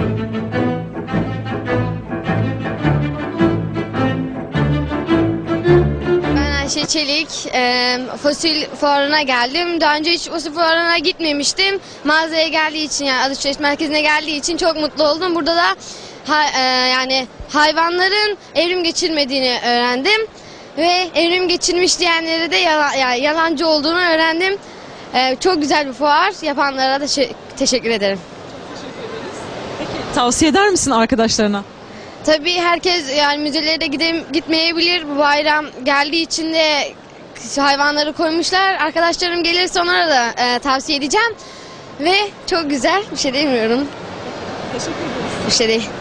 Ayşe Çelik, fosil fuarına geldim. Daha önce hiç fosil fuarına gitmemiştim. Mağazaya geldiği için, yani alışveriş merkezine geldiği için çok mutlu oldum. Burada da yani hayvanların evrim geçirmediğini öğrendim. Ve evrim geçirmiş diyenleri de yalancı olduğunu öğrendim. Çok güzel bir fuar. Yapanlara da teşekkür ederim. Peki tavsiye eder misin arkadaşlarına? Tabii herkes yani müzelere gitmeyebilir. Bu bayram geldiği için de hayvanları koymuşlar. Arkadaşlarım gelirse onlara da tavsiye edeceğim. Ve çok güzel, bir şey demiyorum. Teşekkür ederiz. Bir şey değil.